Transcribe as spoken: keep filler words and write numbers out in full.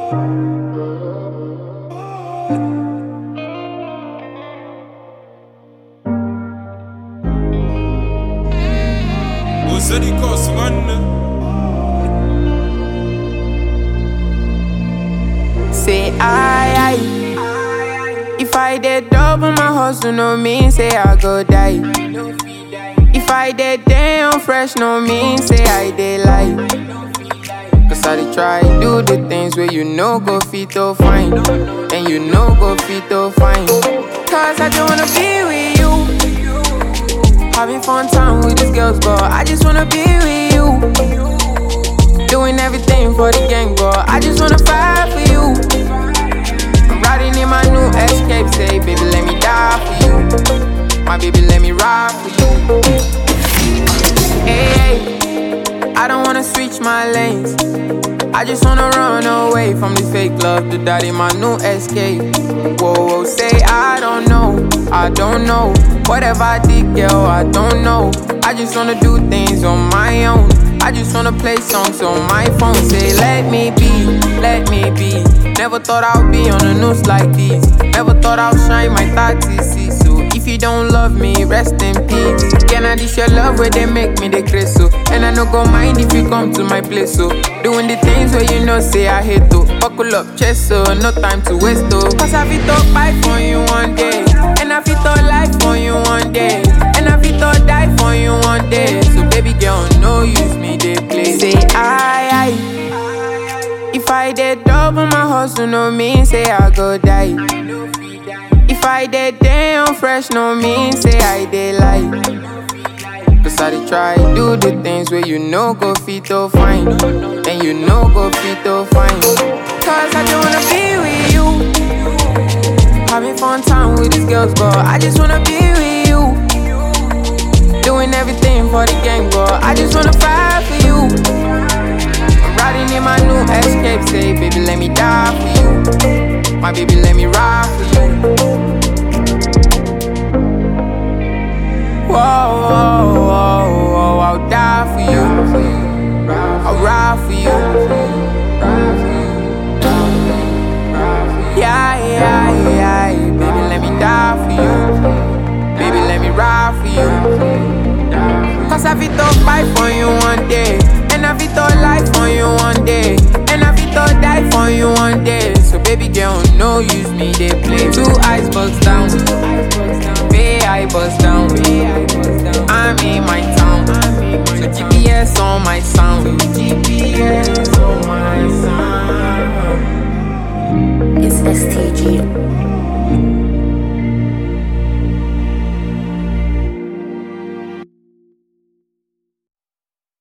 City cost one. Say I, I if I did double my hustle, no mean say I go die. If I did damn fresh, no mean say I did lie. Cause I did try do the things where you know go fit to fine, and you know go fit to fine. Cause I just wanna be with you, having fun time with these girls, but I just wanna be with you. Doing everything for the gang, but I just wanna fight for you. I'm riding in my new Escape, say, baby, let me die for you. My baby, let me ride for you. Hey, I don't wanna switch my lanes. I just wanna run away from this fake love, do that in my new Escape. Whoa, whoa, say I don't know, I don't know. Whatever I did, girl, I don't know. I just wanna do things on my own. I just wanna play songs on my phone. Say, let me be, let me be. Never thought I'd be on the news like this. Never thought I'd shine my thirty C. So if you don't love me, rest in peace. Can I dish your love where they make me the grace, so? And I no go mind if you come to my place, so. Doing the things where you know say I hate to. Buckle up, chest, so no time to waste, oh. Cause I fit to fight for you one day, and I fit to life for you one day, and I fit to die for you one day. So baby girl, no use me, they play. Say I, I if I did double my hustle, no mean say I go die. If I did damn fresh, no mean say I did lie. Cause I did try do the things where you know go fit to fine, and you know go fit to fine. Cause I just wanna be with you, having fun time with these girls, but I just wanna be with you. Doing everything for the gang, but I just wanna fight for you. I'm riding in my new Escape, say, baby, let me die for you. My baby, let me ride for you. Whoa, whoa, whoa, whoa, I'll die for you. I'll ride for you. Yeah, yeah, yeah, baby, let me die for you. Baby, let me ride for you. Cause I fit to fight for you one day,